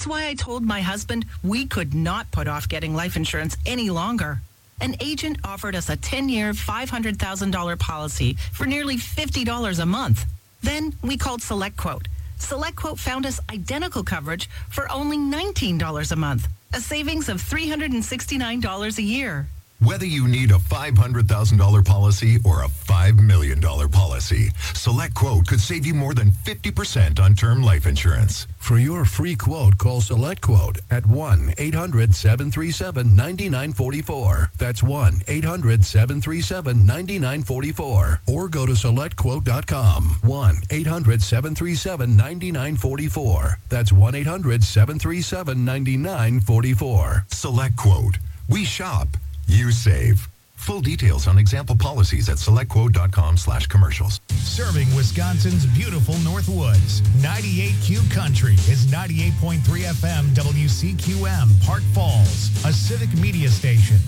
That's why I told my husband we could not put off getting life insurance any longer. An agent offered us a 10-year, $500,000 policy for nearly $50 a month. Then we called SelectQuote. SelectQuote found us identical coverage for only $19 a month, a savings of $369 a year. Whether you need a $500,000 policy or a $5 million policy, SelectQuote could save you more than 50% on term life insurance. For your free quote, call SelectQuote at 1-800-737-9944. That's 1-800-737-9944. Or go to SelectQuote.com. 1-800-737-9944. That's 1-800-737-9944. SelectQuote. We shop. You save. Full details on example policies at selectquote.com/commercials. Serving Wisconsin's beautiful North Woods. 98Q Country is 98.3 FM WCQM, Park Falls, a civic media station.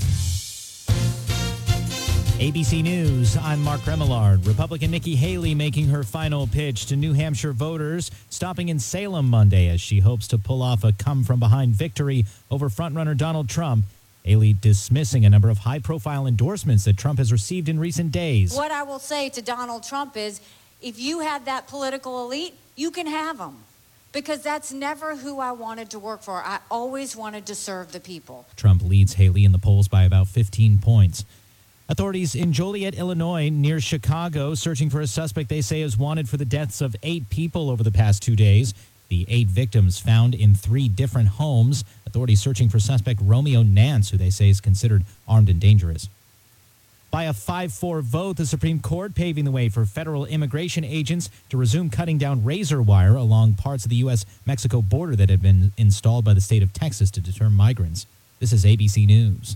ABC News, I'm Mark Remillard. Republican Nikki Haley making her final pitch to New Hampshire voters, stopping in Salem Monday as she hopes to pull off a come-from-behind victory over frontrunner Donald Trump. Haley dismissing a number of high-profile endorsements that Trump has received in recent days. What I will say to Donald Trump is, if you had that political elite, you can have them. Because that's never who I wanted to work for. I always wanted to serve the people. Trump leads Haley in the polls by about 15 points. Authorities in Joliet, Illinois, near Chicago, searching for a suspect they say is wanted for the deaths of 8 people over the past 2 days. The 8 victims found in 3 different homes. Authorities searching for suspect Romeo Nance, who they say is considered armed and dangerous. By a 5-4 vote, the Supreme Court paving the way for federal immigration agents to resume cutting down razor wire along parts of the U.S.-Mexico border that had been installed by the state of Texas to deter migrants. This is ABC News.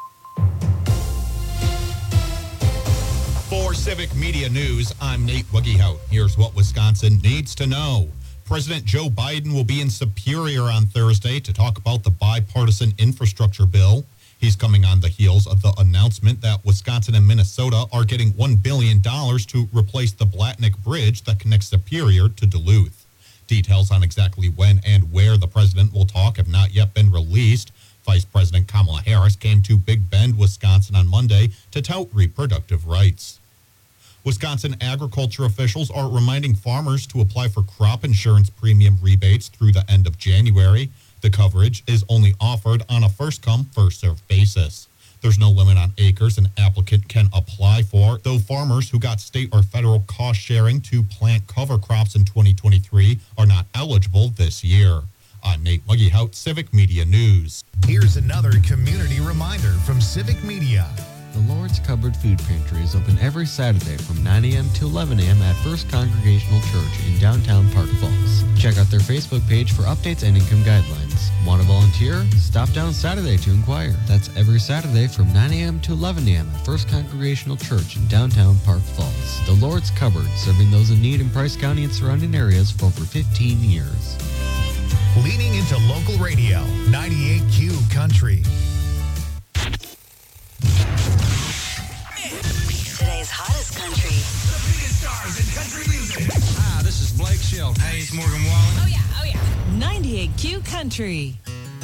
For Civic Media News, I'm Nate Wuggehout. Here's what Wisconsin needs to know. President Joe Biden will be in Superior on Thursday to talk about the bipartisan infrastructure bill. He's coming on the heels of the announcement that Wisconsin and Minnesota are getting $1 billion to replace the Blatnick Bridge that connects Superior to Duluth. Details on exactly when and where the president will talk have not yet been released. Vice President Kamala Harris came to Big Bend, Wisconsin on Monday to tout reproductive rights. Wisconsin agriculture officials are reminding farmers to apply for crop insurance premium rebates through the end of January. The coverage is only offered on a first-come, first-served basis. There's no limit on acres an applicant can apply for, though farmers who got state or federal cost sharing to plant cover crops in 2023 are not eligible this year. I'm Nate Wuggehout, Civic Media News. Here's another community reminder from Civic Media. The Lord's Cupboard Food Pantry is open every Saturday from 9 a.m. to 11 a.m. at First Congregational Church in downtown Park Falls. Check out their Facebook page for updates and income guidelines. Want to volunteer? Stop down Saturday to inquire. That's every Saturday from 9 a.m. to 11 a.m. at First Congregational Church in downtown Park Falls. The Lord's Cupboard, serving those in need in Price County and surrounding areas for over 15 years. Leaning into local radio, 98Q Country. Today's hottest country. The biggest stars in country music. Hi, this is Blake Shelton. Hey, it's Morgan Wallen. Oh, yeah. 98Q Country.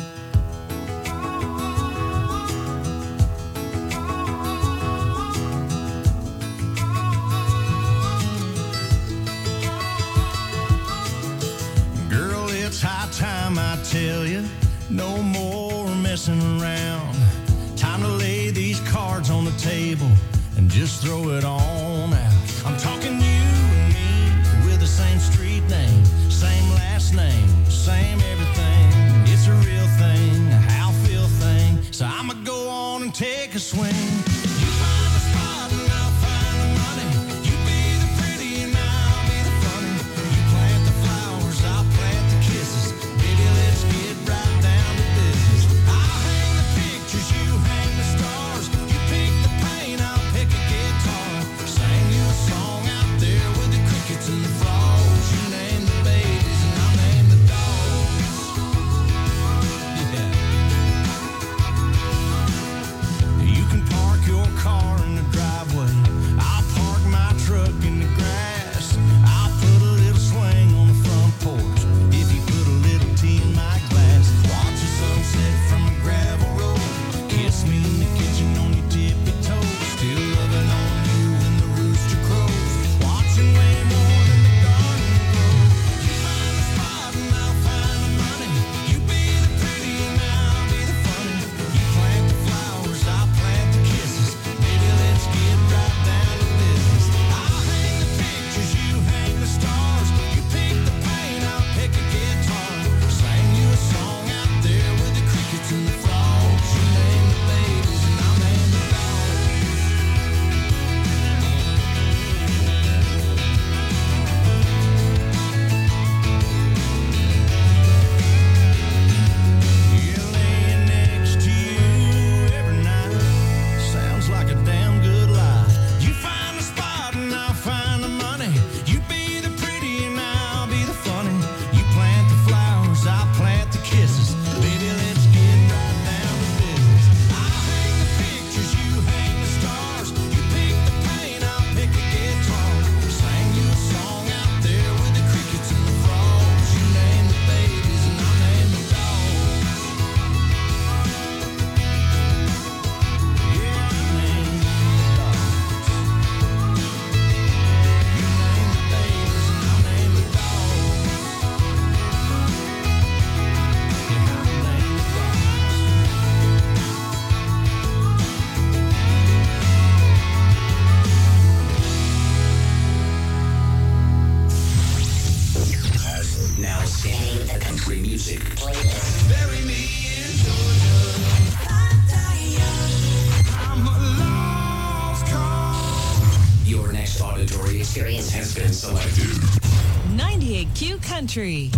Girl, it's high time I tell you, no more messing around. Time to lay these cards on the table and just throw it on out. I'm talking you and me with the same street name, same last name, same everything. It's a real thing, a how feel thing. So I'ma go on and take a swing. You find the spot and I'll find the money. You be the pretty and I'll be the funny. You plant the flowers, I'll plant the kisses. Baby, let's get right down to business. I'll hang the pictures, you hang the stars. You pick the paint, I'll pick a guitar. Sing you a song out there with the crickets and the frogs. You name the babies and I'll name the dogs. 98Q Country.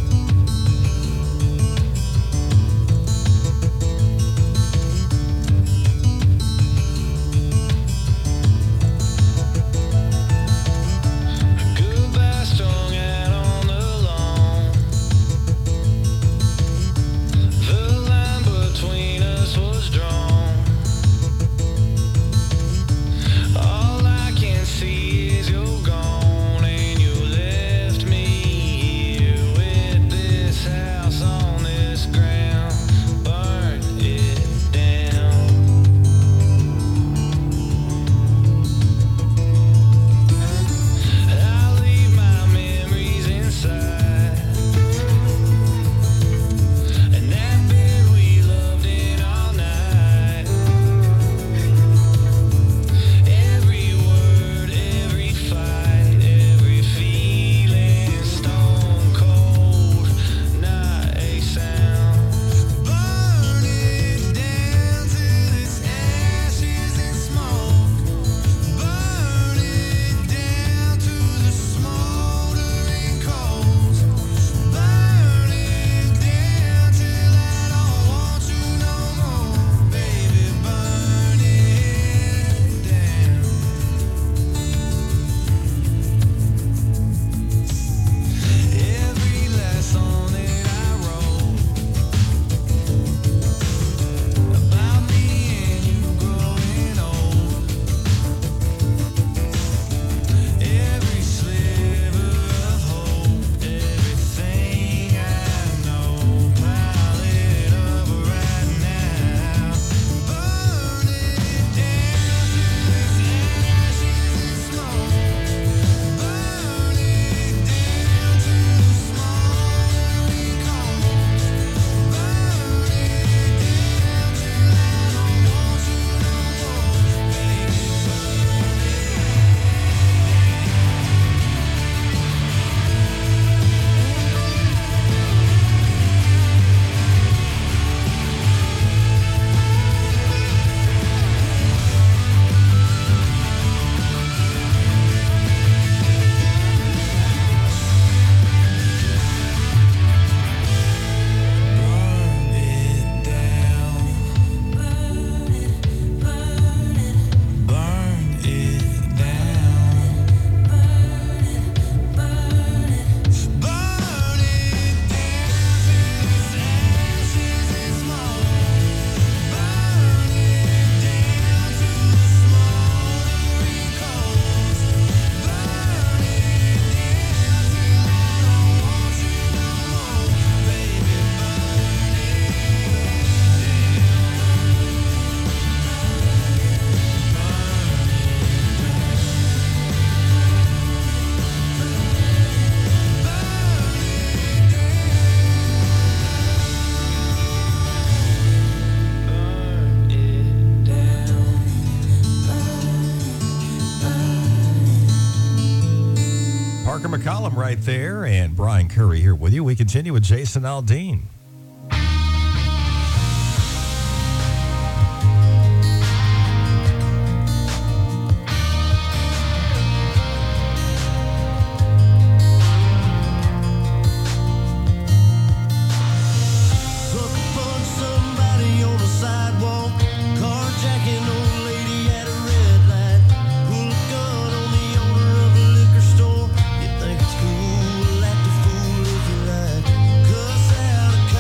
McCollum right there, and Brian Curry here with you. We continue with Jason Aldean. Out of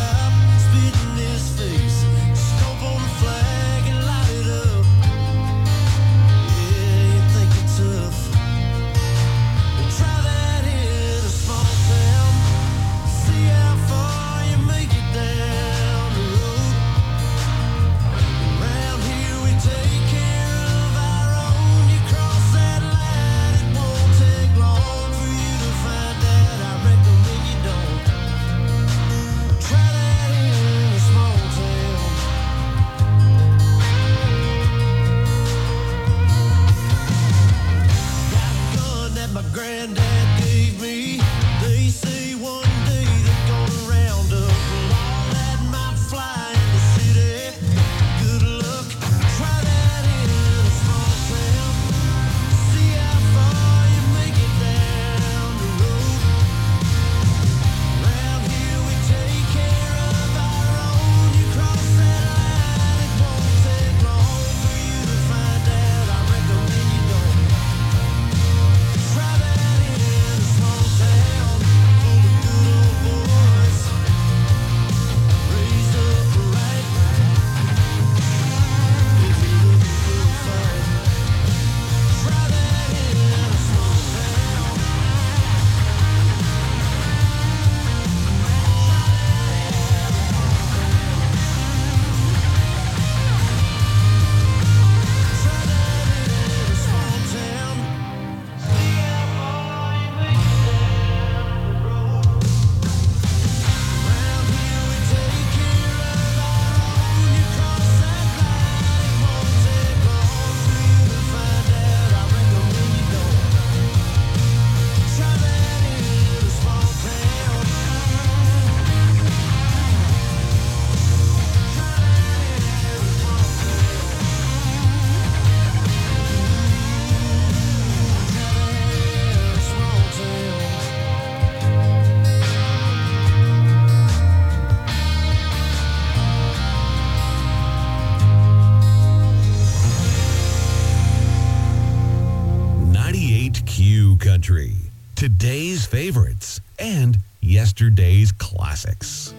yesterday's classics.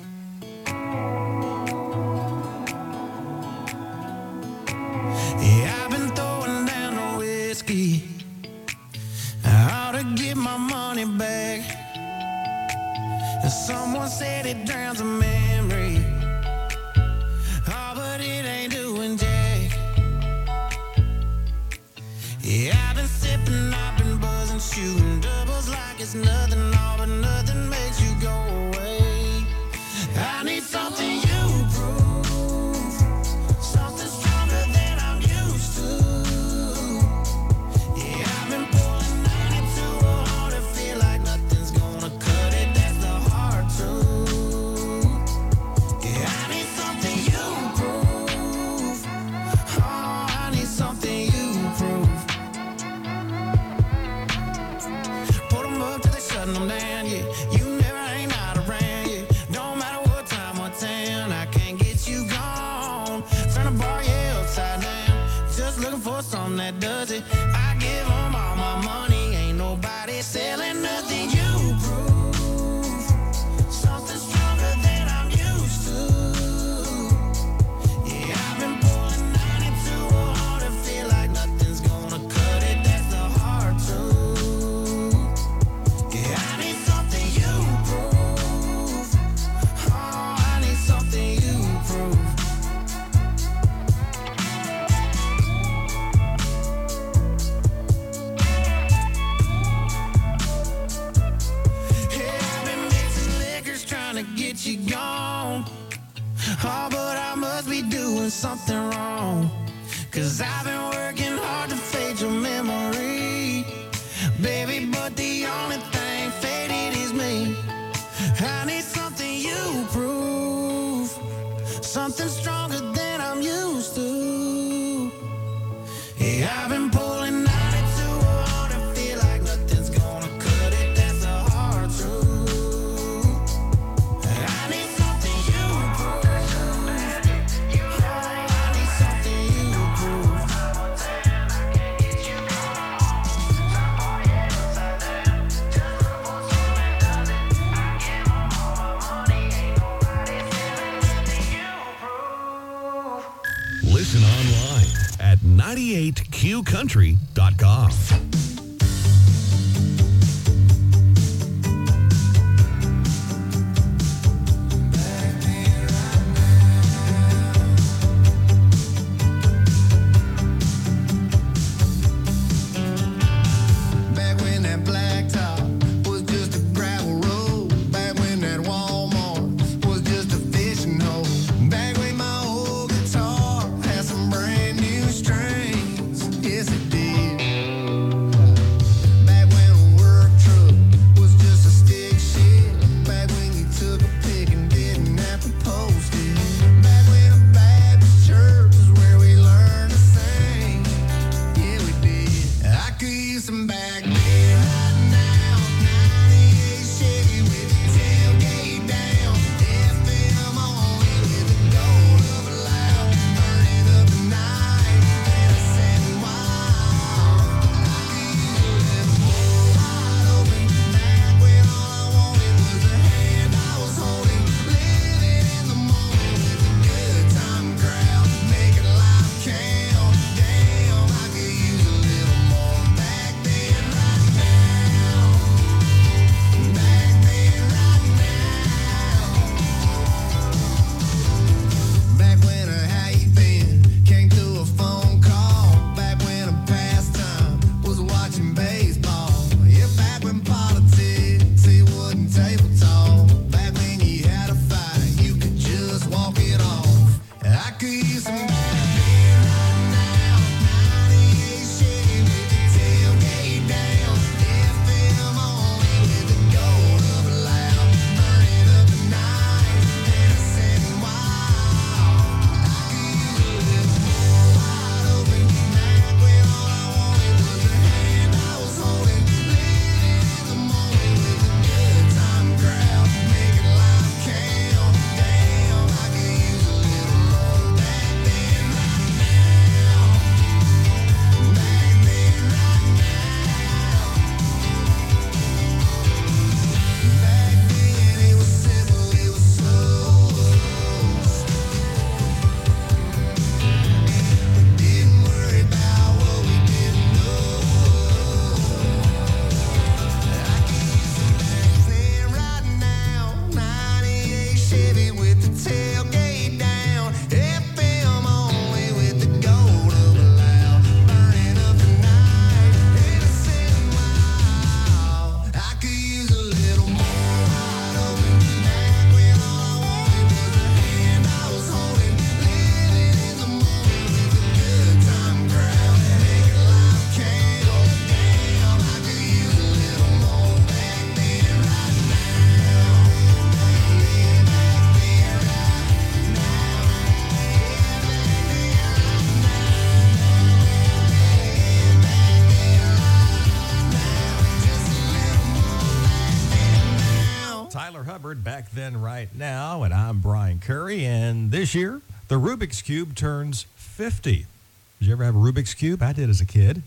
Yeah, I've been throwing down the whiskey. I ought to get my money back. Someone said it drowns a memory. Oh, but it ain't doing jack. Yeah, I've been sipping, I've been buzzing, shooting doubles like it's nothing, all but nothing makes you go away. I need something you prove, something stronger than I'm used to. Yeah, I've been pulling 92 hard to feel like nothing's gonna cut it. That's the hard truth. Yeah, I need something you prove. Oh, I need something you prove. Put them up till they shutting them down, yeah. You never ain't out around, yeah. Don't matter what time or town, I can't get you gone. Turn the bar, yeah, upside down. Just looking for something that does it. I give them all my money, ain't nobody selling nothing. You prove something stronger than I'm used to. Yeah, I've been pulling 92 hard to feel like nothing's gonna cut it. That's the hard truth. Yeah, I need something you prove. Oh, I need something you prove. Yeah, I've been mixing liquors trying to get you gone. Oh, but I must be doing something wrong. 'Cause I've been working hard to fade your memory, baby, but the only thing faded is me. I need something you prove, something stronger than I'm used to. Yeah, I've been pulling 92 hard to feel like nothing's gonna cut it. That's the hard truth. I need something you prove. I need something you prove. Listen online at 98qcountry.com. Back when that blacktop was just a gravel road. Back when that Walmart was just a fishing hole. Back when my old guitar had some brand new strings. Yes, it did. Back when a work truck was just a stick shift. Back when you took a pic and didn't have to post it. Back when a Baptist church was where we learned to sing. Yeah, we did. I could use some back beer right now. 98 Chevy with the tailgate down. FM only with the gold of a loud. Burning up the night and a 7 wild. I could use a little more wide open. Back when all I wanted was the hand I was holding. Living in the moment with a good time crowd. Making life count. Damn, I could use a little more back then right now. Back then right now. Back when a how you been came through a phone call. Back when a pastime was watching baseball. Yeah, back when politics it wasn't table talk. Back when you had a fight, you could just walk it off. I could use some back beer right now. 98 Chevy with the tailgate down. FM only with the gold of a loud. Burning up the night and a 7 wild. I could use a little more wide open. Back when all I wanted was the hand I was holding. Living in the moment with a good time crowd. Making life count. Damn, I could use a little more back then tailgate down. FM only with the gold of a loud. Burning up the night, innocent wild. I could use a little more wide open tonight when all I wanted was the hand I was holding. Living in the moment with a good time crowd. Making life can't go down. I could use a little more back then right now. Tyler Hubbard, Back Then, Right Now, and I'm Brian Curry, and this year, the Rubik's Cube turns 50. Did you ever have a Rubik's Cube? I did as a kid.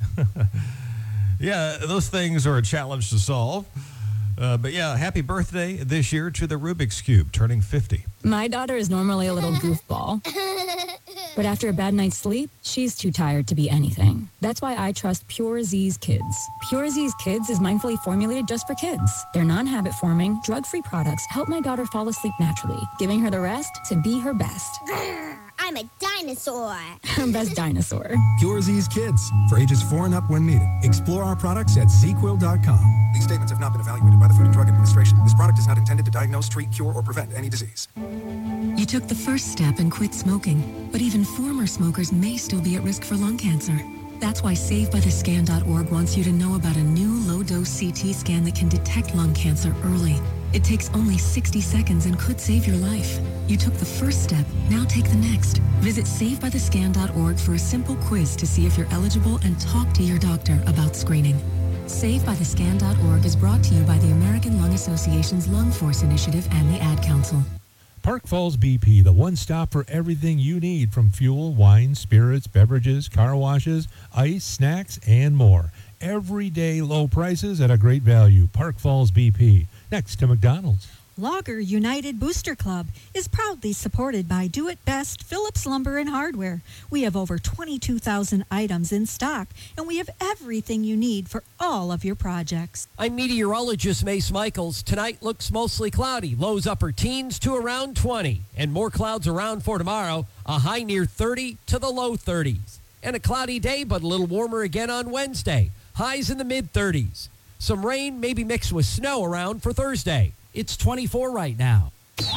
Yeah, those things are a challenge to solve. But yeah, happy birthday this year to the Rubik's Cube, turning 50. My daughter is normally a little goofball. But after a bad night's sleep, she's too tired to be anything. That's why I trust Pure Z's Kids. Pure Z's Kids is mindfully formulated just for kids. Their non-habit forming, drug-free products help my daughter fall asleep naturally, giving her the rest to be her best. I'm a dinosaur. Her best dinosaur. Pure Z's Kids, for ages 4 and up when needed. Explore our products at ZQuil.com. These statements have not been evaluated by the Food and Drug Administration. This product is not intended to diagnose, treat, cure, or prevent any disease. You took the first step and quit smoking, but even former smokers may still be at risk for lung cancer. That's why SaveByTheScan.org wants you to know about a new low-dose CT scan that can detect lung cancer early. It takes only 60 seconds and could save your life. You took the first step, now take the next. Visit SaveByTheScan.org for a simple quiz to see if you're eligible and talk to your doctor about screening. SaveByTheScan.org is brought to you by the American Lung Association's Lung Force Initiative and the Ad Council. Park Falls BP, the one stop for everything you need from fuel, wine, spirits, beverages, car washes, ice, snacks, and more. Everyday low prices at a great value. Park Falls BP, next to McDonald's. Logger United Booster Club is proudly supported by Do It Best Phillips Lumber and Hardware. We have over 22,000 items in stock, and we have everything you need for all of your projects. I'm meteorologist Mace Michaels. Tonight looks mostly cloudy, lows upper teens to around 20, and more clouds around for tomorrow, a high near 30 to the low 30s. And a cloudy day, but a little warmer again on Wednesday, highs in the mid-30s. Some rain, maybe mixed with snow around for Thursday. It's 24 right now.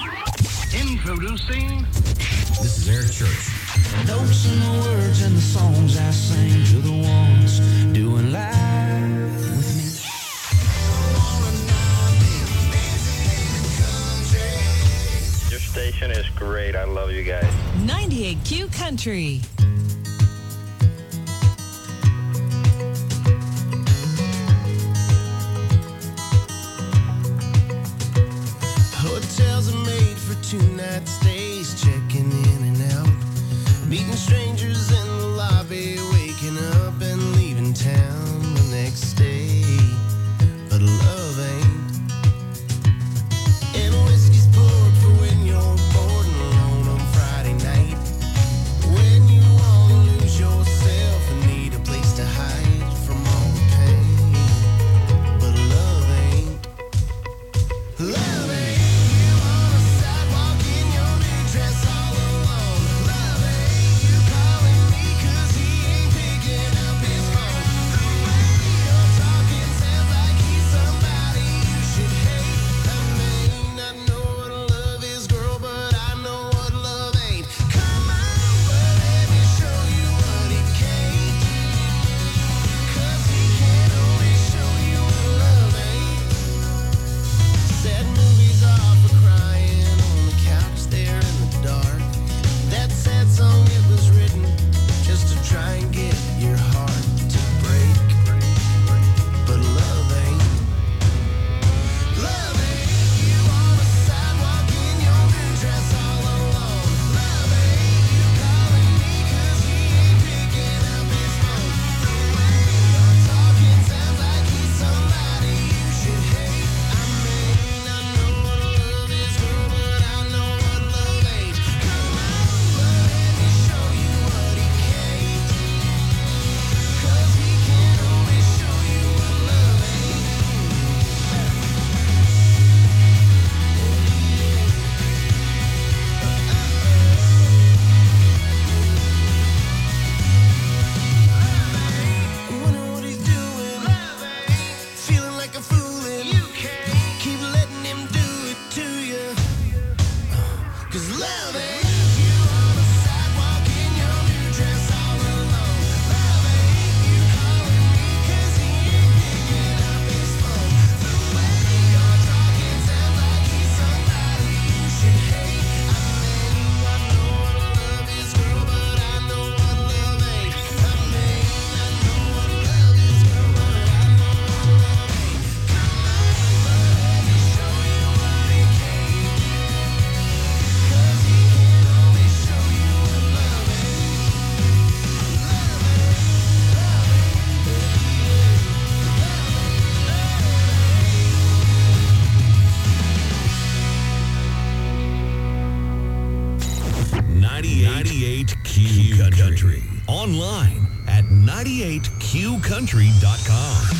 Introducing. This is Eric Church. Notes in the words and the songs I sing to the ones doing live with me. Your station is great. I love you guys. 98Q Country. Hotels are made for 2-night stays, checking in and out, meeting strangers in the lobby, waking up and leaving town the next day. But love ain't. And whiskey's poured for when you're bored and alone on Friday night, when you wanna lose yourself and need a place to hide from all the pain. But love ain't. Love ain't. Sidewalk in your new dress all alone. Love ain't you calling me Online at 98QCountry.com.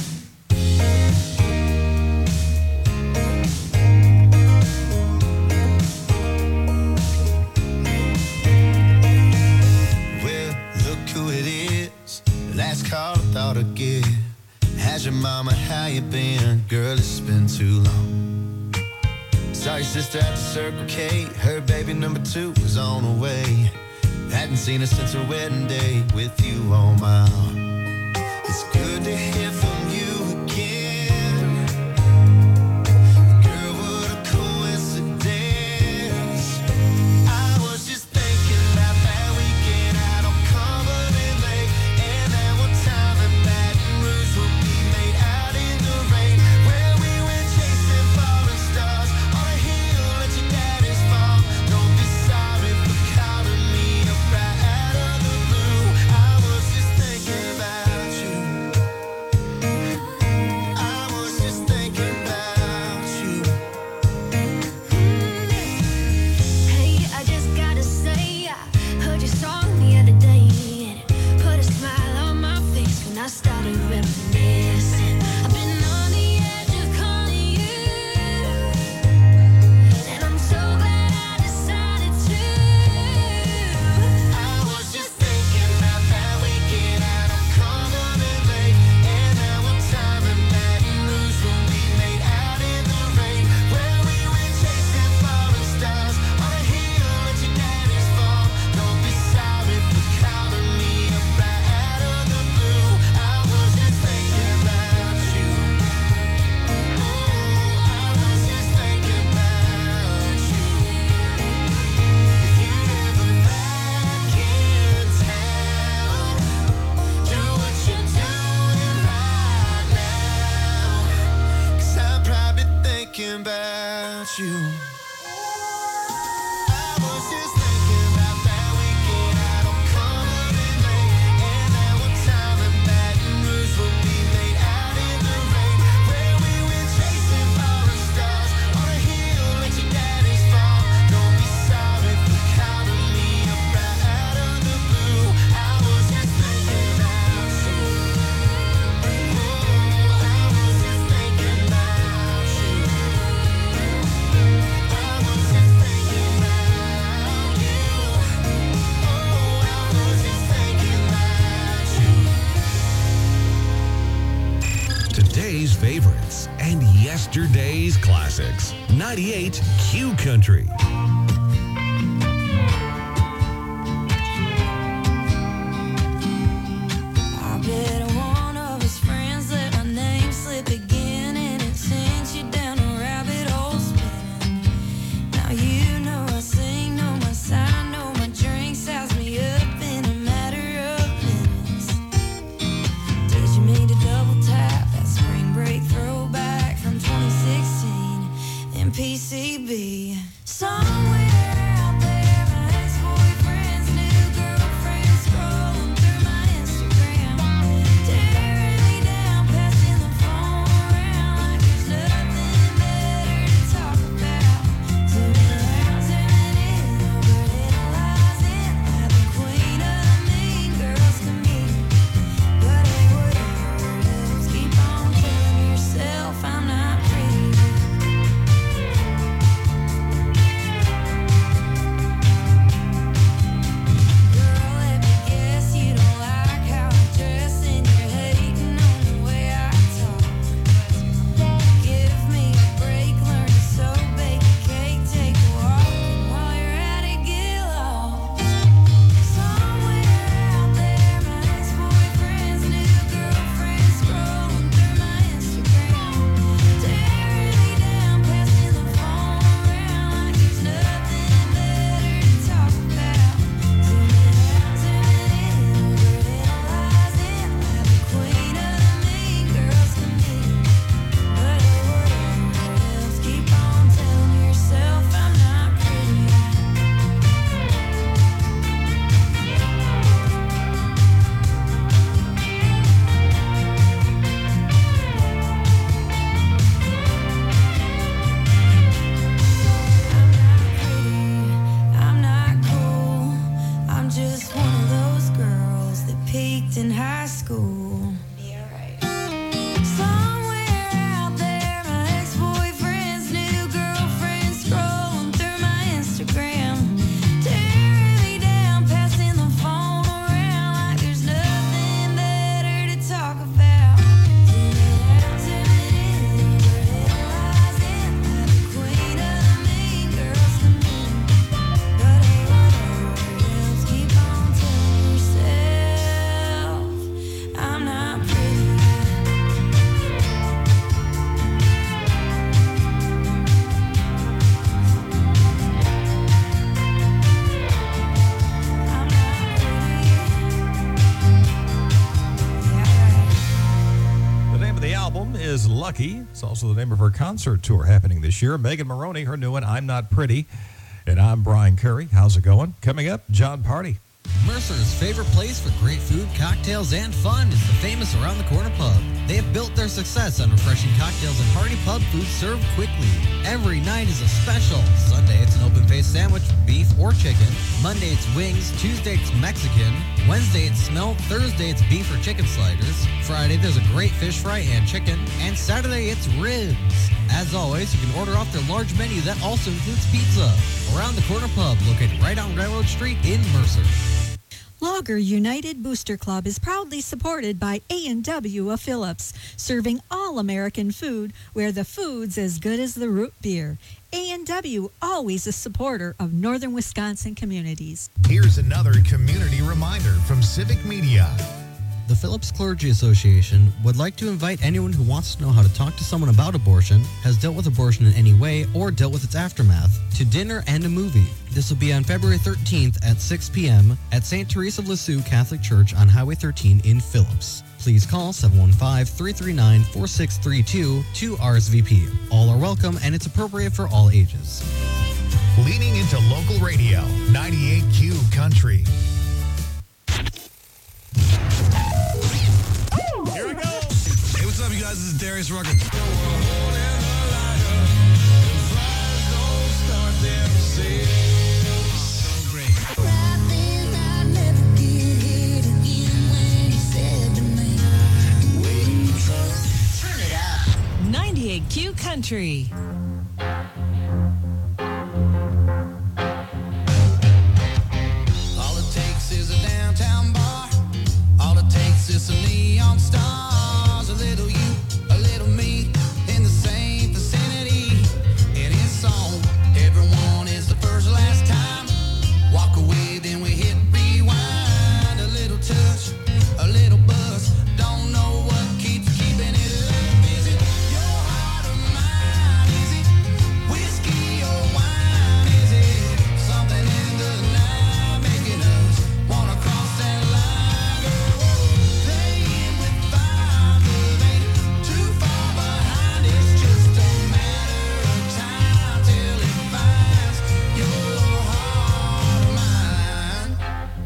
Last call I thought I'd get. How's your mama, how you been? Girl, it's been too long. Saw your sister at the Circle K. Her baby number 2 was on the way. Hadn't seen her since her wedding day with you on my arm. It's good to hear from you again. Girl, what a coincidence. I was just thinking about that weekend out on Cumberland Lake. And that one time in Baton Rouge will be made out in the rain. Where we went chasing falling stars on a hill at your daddy's farm. Don't be sorry for calling me up right out of the blue. I was just thinking about you. I was just thinking about you. Hey, I just gotta say, I heard your song the other day, and it put a smile on my face when I started reminiscing. I've been on the edge of calling you, and I'm so glad I decided to. I was just thinking about that weekend out on Cumberland Lake. And that one time in Baton Rouge when we made out in the rain. Where we went chasing falling stars on a hill at your daddy's farm. Don't be sorry for calling me up right out of the blue. I was just thinking about you. I was just thinking about you. If you're ever back in town, do what you're doing right now. 'Cause I'm probably thinking about you. I was just thinking about that weekend out on Cumberland Lake. And that one time in Baton Rouge when we made out in the rain. Where we went chasing falling stars on a hill at your daddy's farm. Don't be sorry for calling me up right out of the blue. I was just thinking about you. I was just thinking about you. I was just thinking about you. Oh, I was just thinking about you. Today's favorites and yesterday's classics. 98Q Country. I bet one of his friends let my name slip again, and it sends you down a rabbit hole spinning. Now you know I sing, know my sign, know my drink, size me up in a matter of minutes. Teaching me to double tap that spring break throwback from 2016 in PCB. Somewhere is Lucky. It's also the name of her concert tour happening this year. Megan Maroney, her new one, I'm Not Pretty. And I'm Brian Curry. How's it going? Coming up, John Party. Mercer's favorite place for great food, cocktails, and fun is the famous Around the Corner Pub. They have built their success on refreshing cocktails and hearty pub food served quickly. Every night is a special. Sunday, it's an open-faced sandwich, beef or chicken. Monday, it's wings. Tuesday, it's Mexican. Wednesday, it's smelt. Thursday, it's beef or chicken sliders. Friday, there's a great fish fry and chicken. And Saturday, it's ribs. As always, you can order off their large menu that also includes pizza. Around the Corner Pub, located right on Railroad Street in Mercer. Lager United Booster Club is proudly supported by A&W of Phillips, serving all American food where the food's as good as the root beer. A&W, always a supporter of northern Wisconsin communities. Here's another community reminder from Civic Media. The Phillips Clergy Association would like to invite anyone who wants to know how to talk to someone about abortion, has dealt with abortion in any way, or dealt with its aftermath, to dinner and a movie. This will be on February 13th at 6 p.m. at St. Teresa of Lisieux Catholic Church on Highway 13 in Phillips. Please call 715-339-4632 to RSVP. All are welcome and it's appropriate for all ages. Leaning into local radio, 98Q Country. Here we go. Hey, what's up, you guys? This is Darius Rucker. Turn it up. 98Q Country. All it takes is a downtown bar. All it takes is some neon stars. A little you, a little me, in the same vicinity. And it's on. Everyone is the first last time. Walk away, then we hit rewind. A little touch, a little buzz. Don't know what keeps keeping it alive. Is it your heart or mine? Is it whiskey or wine? Is it something in the night making us wanna cross that line? Playing with fire, but ain't too far behind. It's just a matter of time till it finds your heart or mine.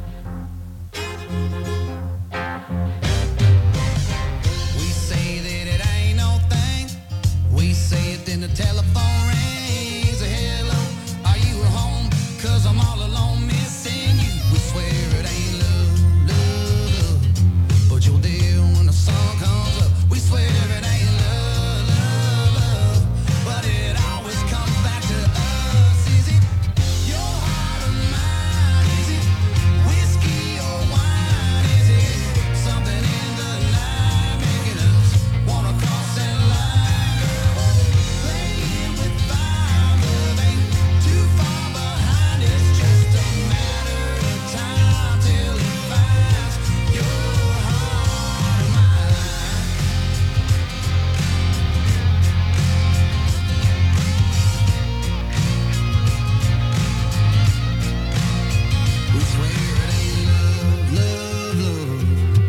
We say that it ain't no thing. We say it, then the telephone rings. Hello, are you at home? 'Cause I'm all alone missing you. We swear it ain't love, love, love. But you're there when the sun comes up. We swear it ain't love, love, love. But it always comes back to us. Is it your heart or mine? Is it whiskey or wine? Is it something in the night making us wanna cross that line? Playing with fire, but ain't too far behind. It's just a matter of time till it finds your heart or mine. We swear it ain't love, love,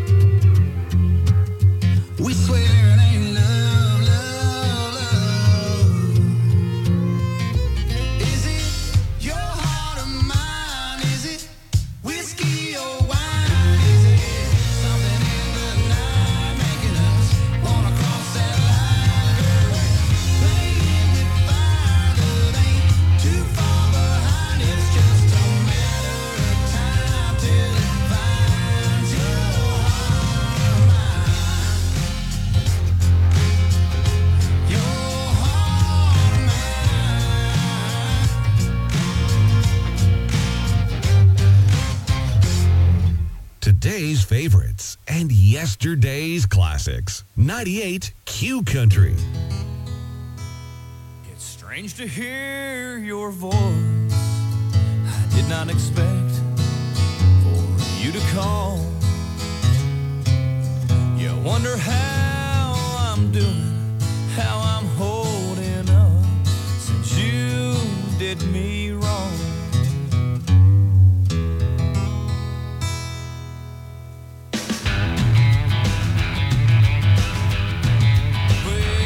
love. We swear it ain't love, love, love. Is it your heart or mine? Is it whiskey or wine? Is it something in the night making us wanna cross that line? Playing with fire that ain't too far behind. It's just a matter of time till it finds your heart or mine. Your heart or Today's favorites and yesterday's classics. 98 Q Country. It's strange to hear your voice. I did not expect for you to call. You wonder how I'm doing, how I'm holding up since you did me wrong. Well,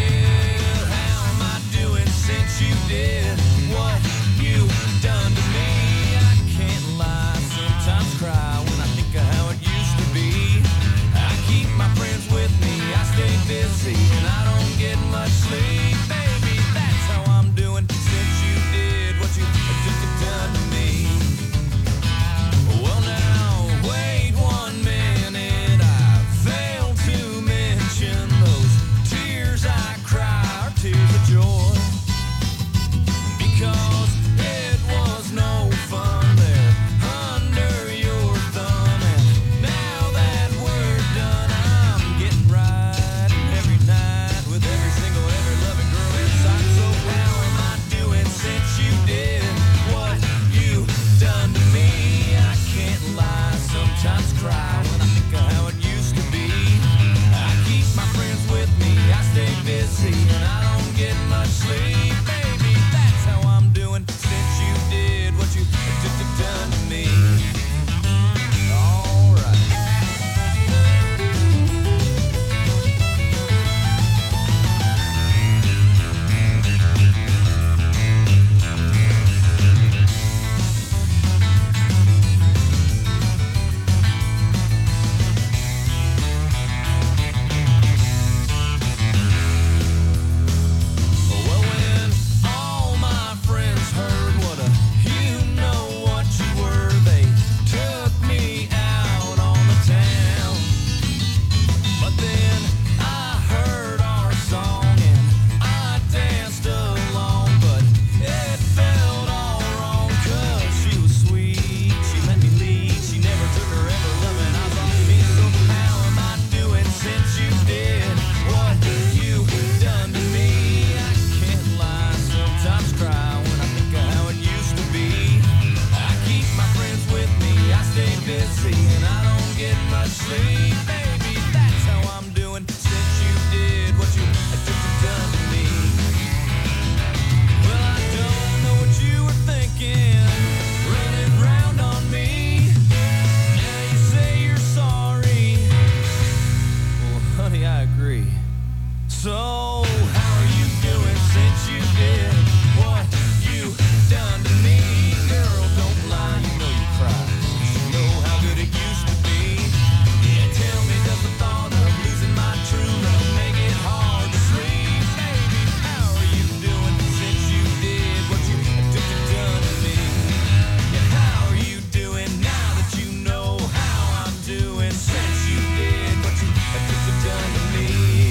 hard to sleep, baby. That's how I'm doing since you did what you done to me. Well, I don't know what you were thinking, running round on me. Now you say you're sorry. Well, honey, I agree. So, how are you doing since you did what you done to me? Girl, don't lie, you know you cried. You know how good it used to be. Yeah, tell me, does the thought of losing my true love make it hard to sleep? Baby, how are you doing since you did what you done to me? Yeah, how are you doing now that you know how I'm doing since you did what you done to me?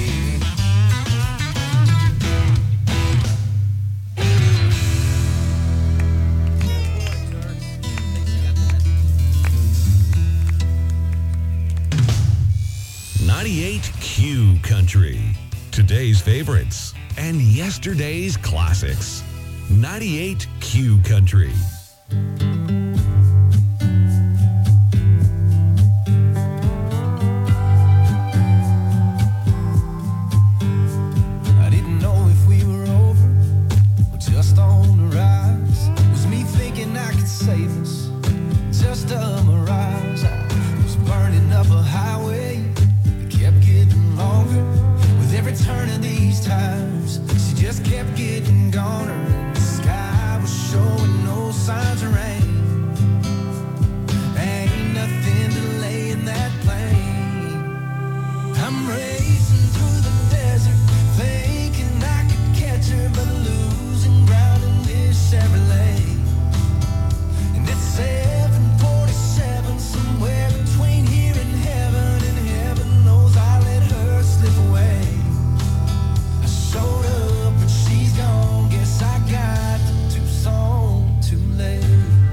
98 Q Country. Today's favorites and yesterday's classics. 98 Q Country. I didn't know if we were over or just on the rise. Was me thinking I could save us, just a mirage. I was burning up a highway that kept getting longer. With every turn of these tires, she just kept getting goner. And the sky was showing no signs of rain. Ain't nothing delaying that plane. I'm racing through the desert, thinking I could catch her, but losing ground in this Chevrolet. And it's 747, somewhere between here and heaven knows I let her slip away. I showed up and she's gone, guess I got to Tucson too late.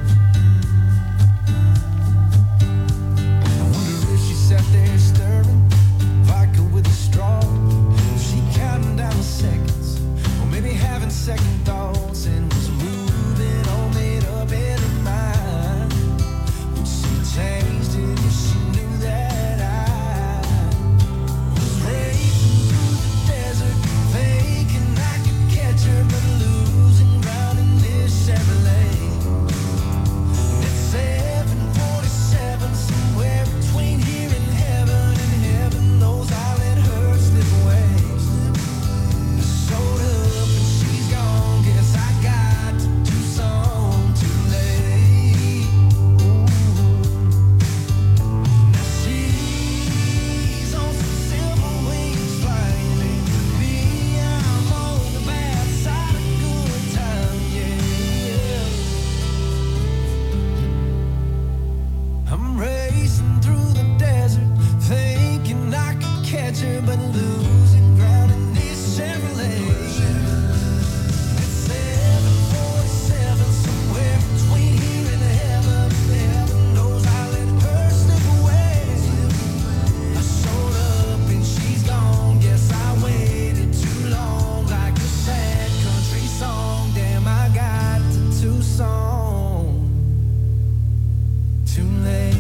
I wonder if she sat there stirring vodka with a straw. Was she counting down the seconds, or maybe having second thoughts, and was moving all made up in her mind? Would she changed it if she knew that I was racing through the desert, thinking I could catch her, but losing ground in this Chevrolet. And it's 747, somewhere between here and heaven knows I let her slip away. I showed up and she's gone, guess I got to Tucson too late. Now she's on some silver wings flying, and me, I'm on the bad side of good time, yeah. I'm racing through the desert, thinking I could catch her, but losing ground in this Chevrolet. It's 747, somewhere between here and heaven knows I let her slip away. I showed up and she's gone, guess I waited too long, like a sad country song. Damn, I got to Tucson too late.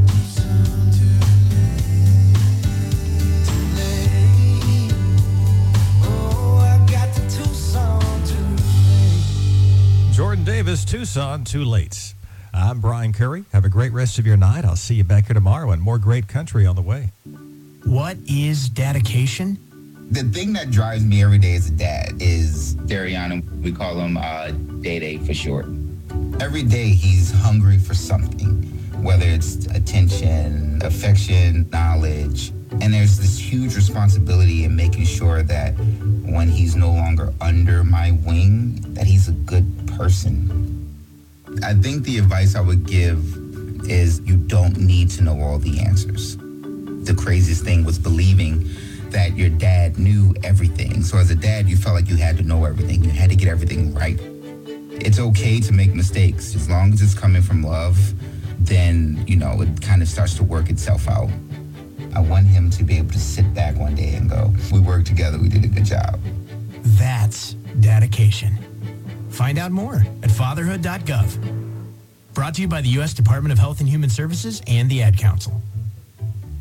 Too late. Oh, I got to Tucson too late. Jordan Davis, Tucson, Too Late. I'm Brian Curry. Have a great rest of your night. I'll see you back here tomorrow and more great country on the way. What is dedication? The thing that drives me every day as a dad is Dariana. We call him Day for short. Every day he's hungry for something, whether it's attention, affection, knowledge. And there's this huge responsibility in making sure that when he's no longer under my wing, that he's a good person. I think the advice I would give is you don't need to know all the answers. The craziest thing was believing that your dad knew everything. So as a dad, you felt like you had to know everything. You had to get everything right. It's okay to make mistakes. As long as it's coming from love, then, you know, it kind of starts to work itself out. I want him to be able to sit back one day and go, we worked together, we did a good job. That's dedication. Find out more at fatherhood.gov. Brought to you by the U.S. Department of Health and Human Services and the Ad Council.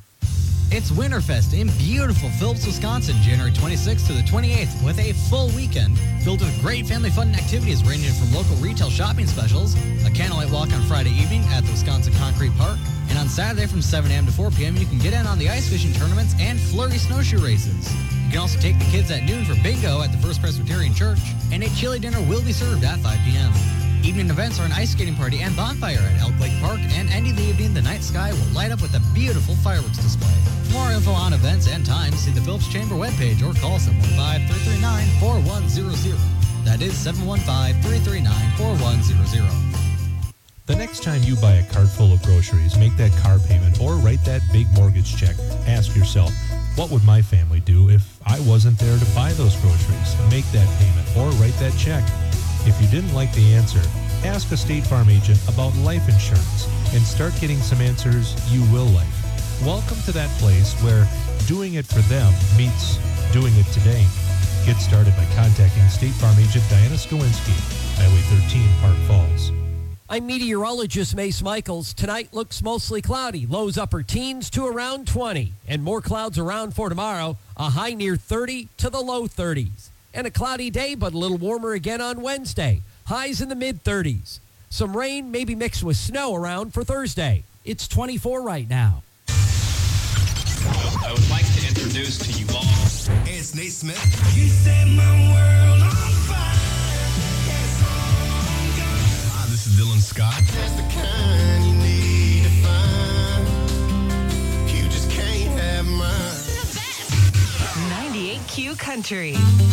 It's Winterfest in beautiful Phillips, Wisconsin, January 26th to the 28th, with a full weekend filled with great family fun activities ranging from local retail shopping specials, a candlelight walk on Friday evening at the Wisconsin Concrete Park, and on Saturday from 7 a.m. to 4 p.m. you can get in on the ice fishing tournaments and flurry snowshoe races. You can also take the kids at noon for bingo at the First Presbyterian Church, and a chili dinner will be served at 5 p.m. Evening events are an ice skating party and bonfire at Elk Lake Park, and ending the evening, the night sky will light up with a beautiful fireworks display. For more info on events and times, see the Phillips Chamber webpage or call 715-339-4100. That is 715-339-4100. The next time you buy a cart full of groceries, make that car payment, or write that big mortgage check, ask yourself, what would my family do if I wasn't there to buy those groceries, make that payment, or write that check? If you didn't like the answer, ask a State Farm agent about life insurance and start getting some answers you will like. Welcome to that place where doing it for them meets doing it today. Get started by contacting State Farm agent Diana Skowinski, Highway 13, Park Falls. I'm meteorologist Mace Michaels. Tonight looks mostly cloudy. Lows upper teens to around 20. And more clouds around for tomorrow. A high near 30 to the low 30s. And a cloudy day, but a little warmer again on Wednesday. Highs in the mid-30s. Some rain, maybe mixed with snow around for Thursday. It's 24 right now. I would like to introduce to you all. Hey, it's Nate Smith. You set my world on fire. Hi, this is Dylan Scott. That's the kind you need to find. You just can't have mine. 98Q Country.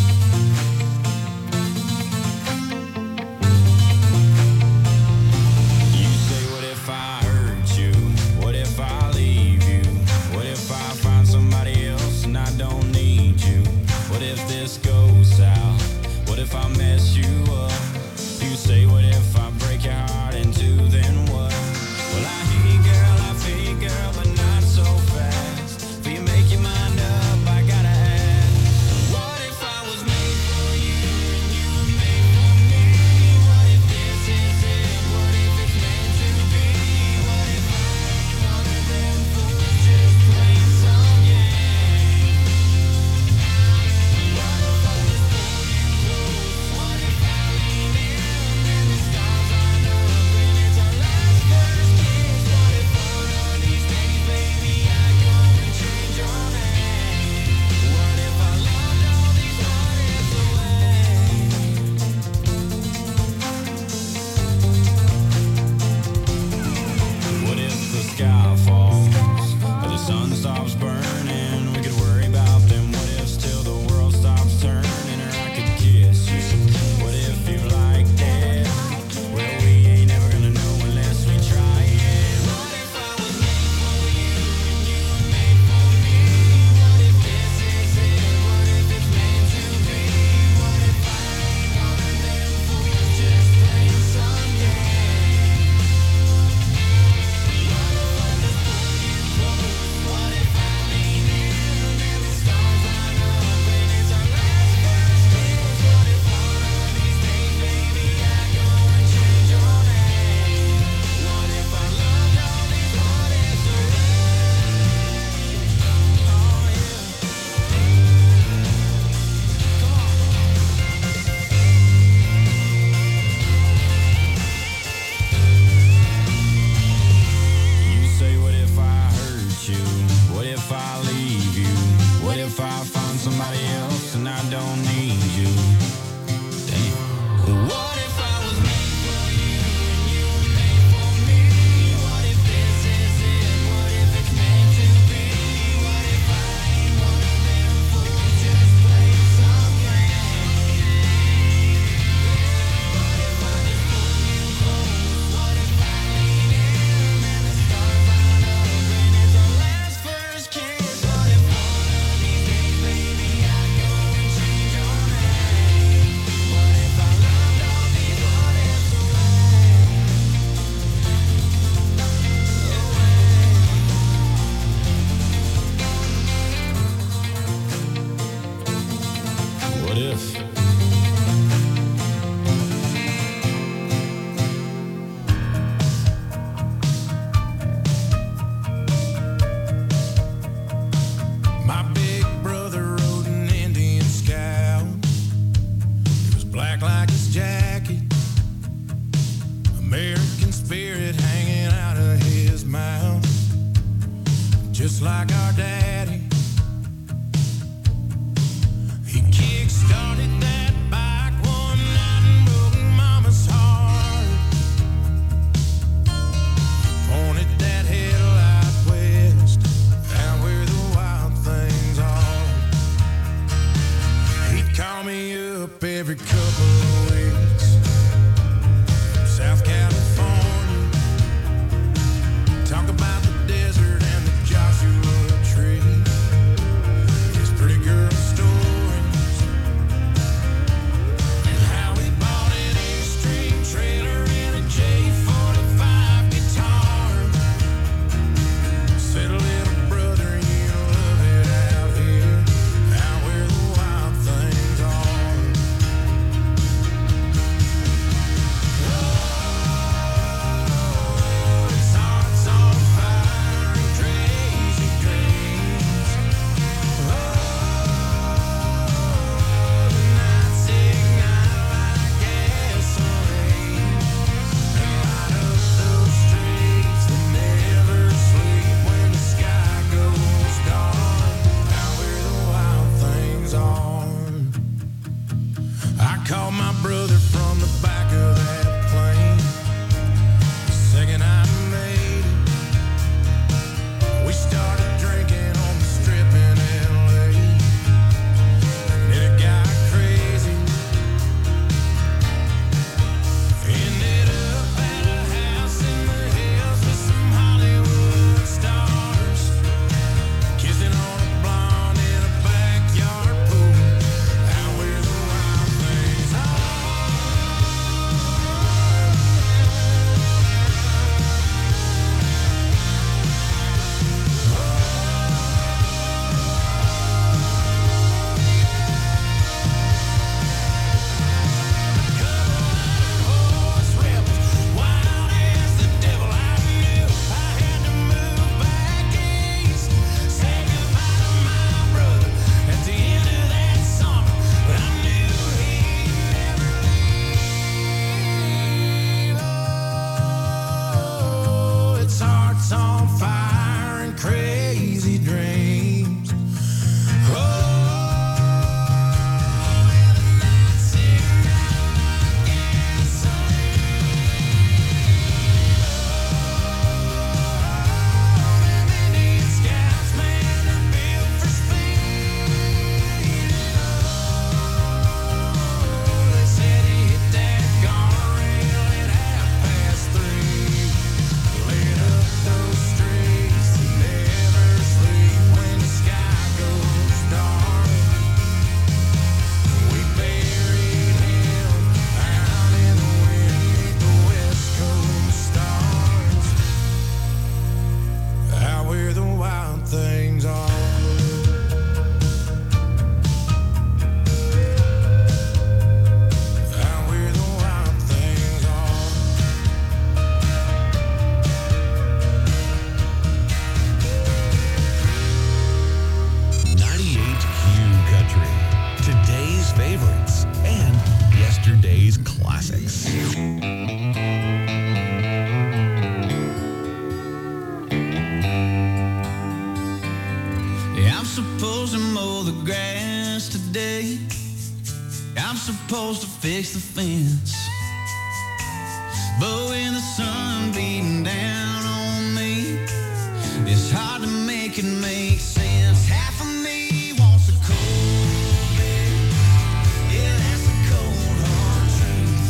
You say, what if I hurt you? What if I leave you? What if I find somebody else and I don't need you? What if this goes south? What if I mess you up? You say, what if I break your heart in two, then what? Well, I hear you, girl, but not so fast. If you make your mind up, I gotta ask. What if I was made for you and you were made for me? What if this is it? What if it's meant to be? What if I ain't one of them fools just playing some game? What if I just pull you close? just like our daddy. He kick-started that bike one night and broke Mama's heart. Pointed that headlight west, out where the wild things are. He'd call me up every couple of weeks, South California, talk about the desert and the Joshua tree, his pretty girl stories, and how he bought an extreme trailer and a J45 guitar. Said, little brother, you love it out here, out where the wild things are. His heart's on fire and crazy dreams. The nights ignite like gasoline and light up those streets that never sleep when the sky goes dark, out where the wild things are. I called my brother from the back of that plane the second I made it. We started drinking on the strip in LA, and then it got crazy. Ended up at a house in the hills with some Hollywood stars, kissing on a blonde in a backyard pool, out where the wild things are. Horse rebels, wild as the devil. I knew I had to move back east, say goodbye to my brother at the end of that summer, but I knew he'd never leave. Oh, its heart's on fire and crazy dreams. Oh, and the nights ignite like gasoline. Them Indian scouts, man, they're built for speed. They said he hit that guardrail at 3:30. Lit up those streets that never sleep when the sky goes dark. We buried him out in the wind 'neath the West Coast stars, out where the wild things are. Out where the wild things are. 98 Q Country. Today's favorites and yesterday's classics. Yeah, I'm supposed to mow the grass today. I'm supposed to fix the fence. But when the sun beating down on me, it's hard to make it make sense. Half of me wants a cold beer. Yeah, that's the cold hard truth.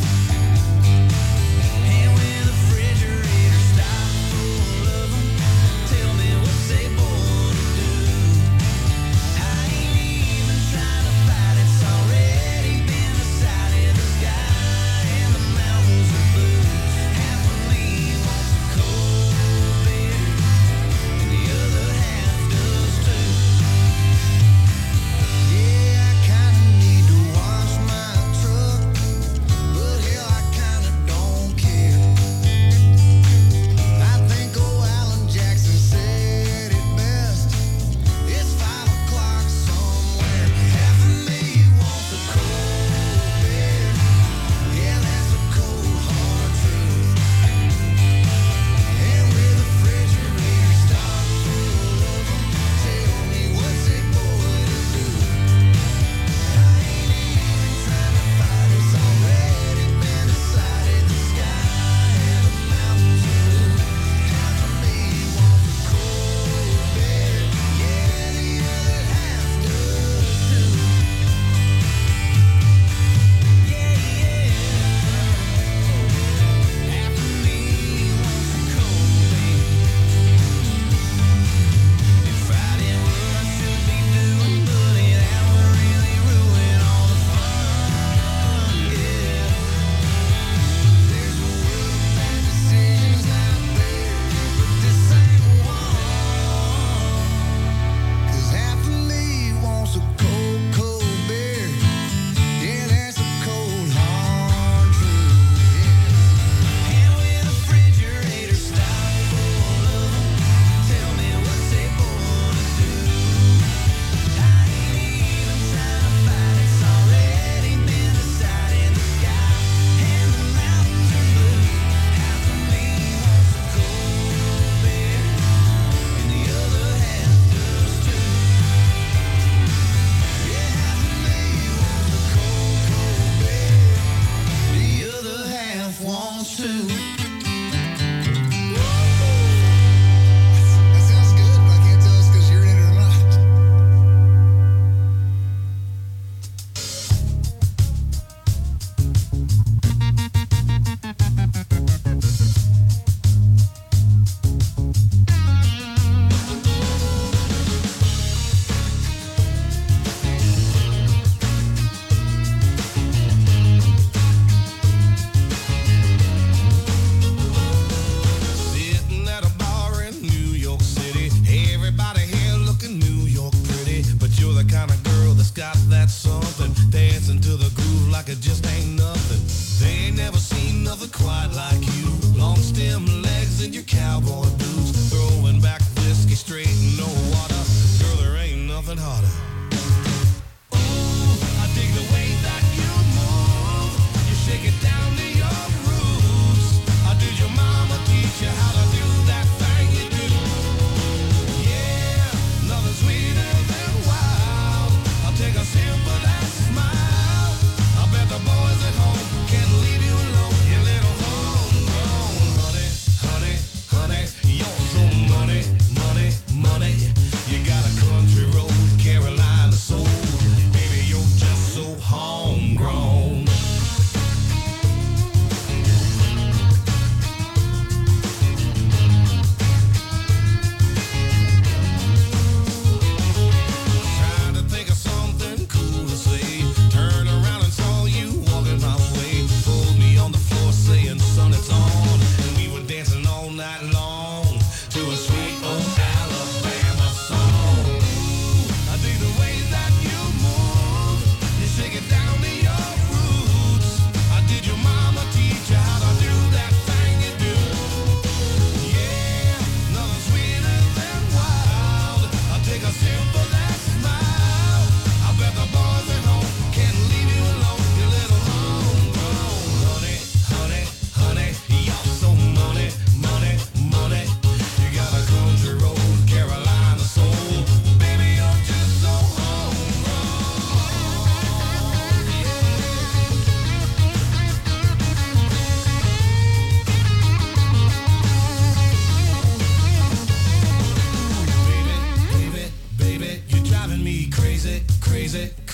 And when the refrigerator stops full of 'em, tell me what's they born to do. I ain't even trying to fight, it's already been decided. The sky and the mountains are blue. Half of me wants a cold beer, and the other half does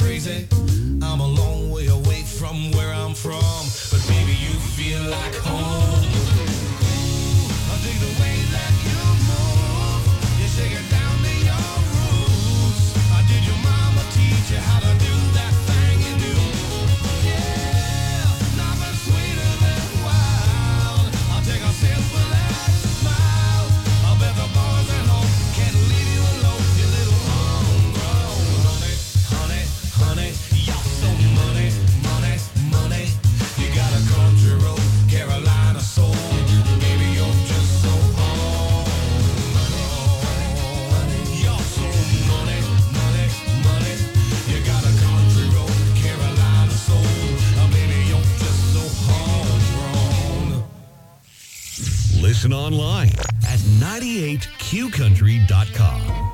crazy. I'm a long way away from where I'm from, but baby, you feel like home. I dig the way that you move. You shake it down to your roots. Did your mama teach you how to do that thing you do? Yeah, nothing sweeter than wild. I'll take a sip of that smile. I bet the boys at home can't leave you alone. You little homegrown honey, honey, honey. You're so money, money, money. You got a country road, Carolina soul. Baby, you're just so home. You're so money, money, money. You got a country road, Carolina soul. Baby, you're just so homegrown. Listen online at 98qcountry.com.